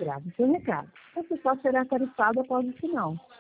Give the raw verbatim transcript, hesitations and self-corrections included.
Grave seu recado. Você só será tarifado após o sinal.